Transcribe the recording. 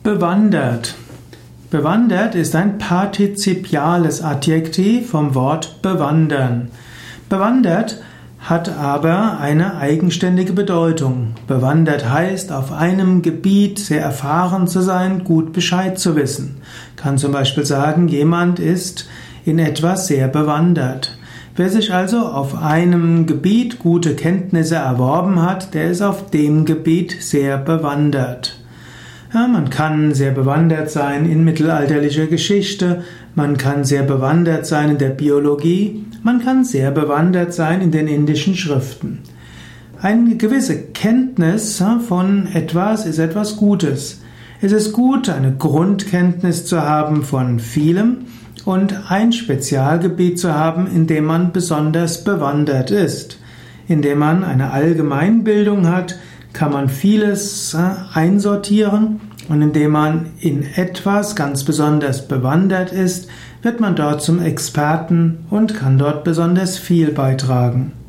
Bewandert. Bewandert ist ein partizipiales Adjektiv vom Wort bewandern. Bewandert hat aber eine eigenständige Bedeutung. Bewandert heißt, auf einem Gebiet sehr erfahren zu sein, gut Bescheid zu wissen. Kann zum Beispiel sagen, jemand ist in etwas sehr bewandert. Wer sich also auf einem Gebiet gute Kenntnisse erworben hat, der ist auf dem Gebiet sehr bewandert. Ja, man kann sehr bewandert sein in mittelalterlicher Geschichte, man kann sehr bewandert sein in der Biologie, man kann sehr bewandert sein in den indischen Schriften. Eine gewisse Kenntnis von etwas ist etwas Gutes. Es ist gut, eine Grundkenntnis zu haben von vielem und ein Spezialgebiet zu haben, in dem man besonders bewandert ist. Indem man eine Allgemeinbildung hat, kann man vieles einsortieren und indem man in etwas ganz besonders bewandert ist, wird man dort zum Experten und kann dort besonders viel beitragen.